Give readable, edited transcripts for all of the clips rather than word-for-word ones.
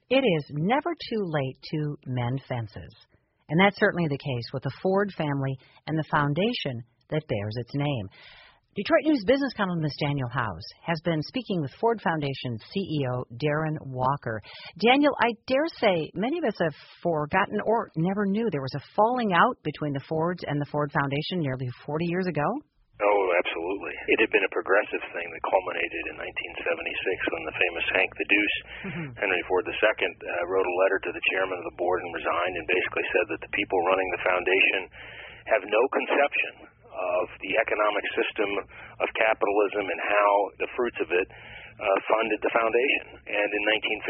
It is never too late to mend fences. And that's certainly the case with the Ford family and the foundation that bears its name. Detroit News business columnist Daniel House has been speaking with Ford Foundation CEO Darren Walker. Daniel, I dare say many of us have forgotten or never knew there was a falling out between the Fords and the Ford Foundation nearly 40 years ago. Oh, absolutely. It had been a progressive thing that culminated in 1976 when the famous Hank the Deuce, Henry Ford II, wrote a letter to the chairman of the board and resigned, and basically said that the people running the foundation have no conception of the economic system of capitalism and how the fruits of it funded the foundation. And in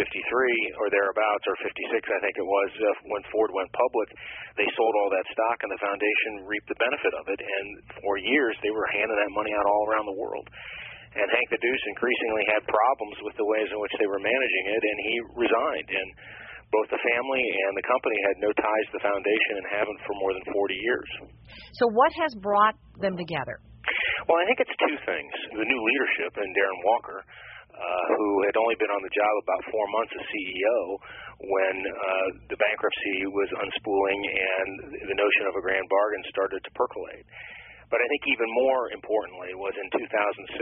1953 or thereabouts, or 56 I think it was, when Ford went public, they sold all that stock and the foundation reaped the benefit of it. And for years they were handing that money out all around the world. And Hank the Deuce increasingly had problems with the ways in which they were managing it, and he resigned. And both the family and the company had no ties to the foundation and haven't for more than 40 years. So what has brought them together? Well, I think it's two things. The new leadership and Darren Walker, who had only been on the job about 4 months as CEO when the bankruptcy was unspooling and the notion of a grand bargain started to percolate. But I think even more importantly was in 2006,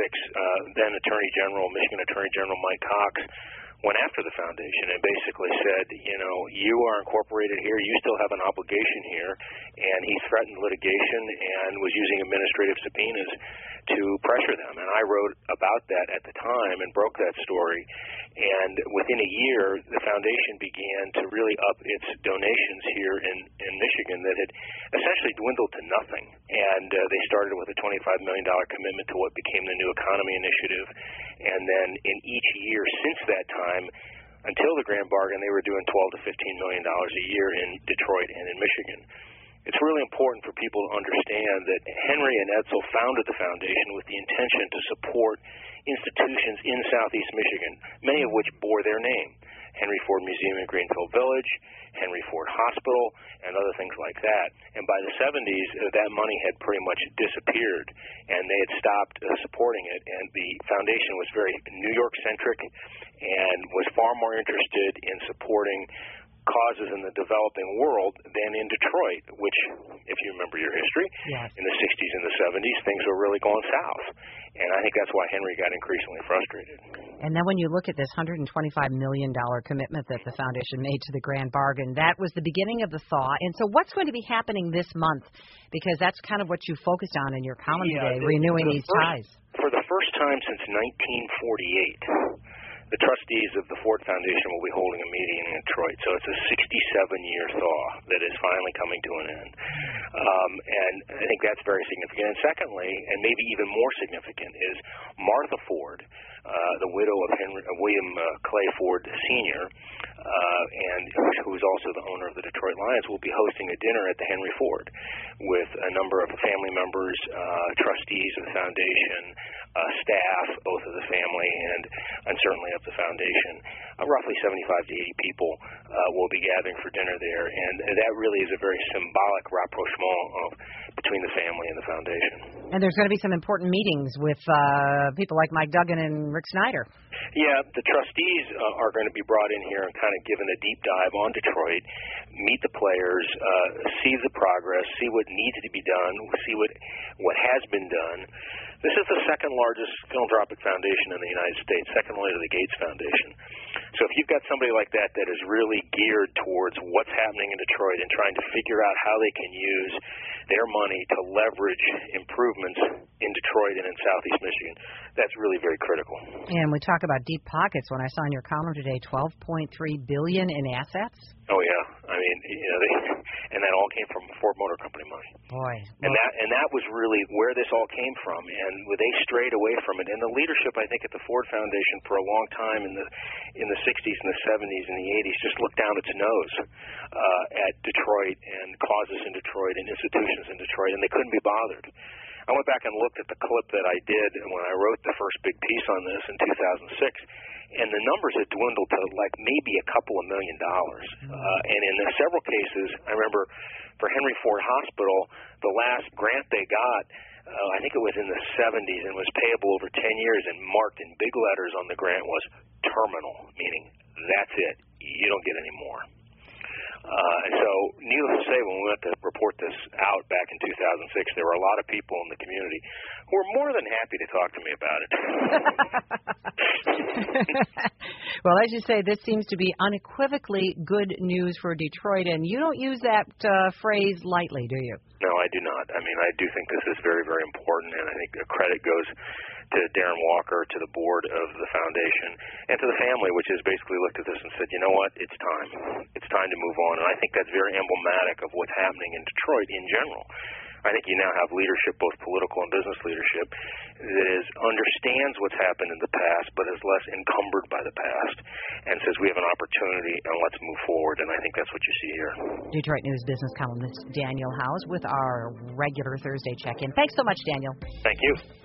then Michigan Attorney General Mike Cox went after the foundation and basically said, you are incorporated here, you still have an obligation here, and he threatened litigation and was using administrative subpoenas to pressure them. And I wrote about that at the time and broke that story. And within a year, the foundation began to really up its donations here in Michigan that had essentially dwindled to nothing. And they started with a $25 million commitment to what became the New Economy Initiative. And then in each year since that time, until the grand bargain, they were doing $12 to $15 million a year in Detroit and in Michigan. It's really important for people to understand that Henry and Edsel founded the foundation with the intention to support institutions in Southeast Michigan, many of which bore their name. Henry Ford Museum in Greenfield Village, Henry Ford Hospital, and other things like that. And by the 70s, that money had pretty much disappeared, and they had stopped supporting it. And the foundation was very New York-centric and was far more interested in supporting causes in the developing world than in Detroit, which, if you remember your history, in the 60s and the 70s, things were really going south. And I think that's why Henry got increasingly frustrated. And then when you look at this $125 million commitment that the foundation made to the grand bargain, that was the beginning of the thaw. And so what's going to be happening this month? Because that's kind of what you focused on in your column today, renewing these ties. For the first time since 1948, the trustees of the Ford Foundation will be holding a meeting in Detroit. So it's a 67-year thaw that is finally coming to an end. And I think that's very significant. And secondly, and maybe even more significant, is Martha Ford, the widow of William Clay Ford Sr., and who is also the owner of the Detroit Lions, will be hosting a dinner at the Henry Ford with a number of family members, trustees of the foundation, staff, both of the family and certainly of the foundation. Roughly 75 to 80 people will be gathering for dinner there, and that really is a very symbolic rapprochement between the family and the foundation. And there's going to be some important meetings with people like Mike Duggan and Rick Snyder. Yeah, the trustees are going to be brought in here and kind of given a deep dive on Detroit, meet the players, see the progress, see what needs to be done, see what has been done. This is the second largest philanthropic foundation in the United States, second only to the Gates Foundation. So if you've got somebody like that that is really geared towards what's happening in Detroit and trying to figure out how they can use their money to leverage improvements in Detroit and in Southeast Michigan, that's really very critical. And we talk about deep pockets. When I saw in your column today, $12.3 billion in assets. Oh yeah, I mean, and that all came from Ford Motor Company money. Boy, and that was really where this all came from, and they strayed away from it. And the leadership, I think, at the Ford Foundation for a long time in the 60s and the 70s and the 80s just looked down its nose at Detroit and causes in Detroit and institutions in Detroit, and they couldn't be bothered. I went back and looked at the clip that I did when I wrote the first big piece on this in 2006, and the numbers had dwindled to like maybe a couple of $1 million. And in several cases, I remember for Henry Ford Hospital, the last grant they got, I think it was in the 70s, and was payable over 10 years, and marked in big letters on the grant was terminal, meaning that's it. you don't get any more. And so, needless to say, when we went to report this out back in 2006, there were a lot of people in the community who were more than happy to talk to me about it. Well, as you say, this seems to be unequivocally good news for Detroit, and you don't use that phrase lightly, do you? No, I do not. I mean, I do think this is very, very important, and I think the credit goes to Darren Walker, to the board of the foundation, and to the family, which has basically looked at this and said, you know what, it's time. It's time to move on. And I think that's very emblematic of what's happening in Detroit in general. I think you now have leadership, both political and business leadership, that understands what's happened in the past, but is less encumbered by the past, and says we have an opportunity and let's move forward. And I think that's what you see here. Detroit News business columnist Daniel Howes with our regular Thursday check-in. Thanks so much, Daniel. Thank you.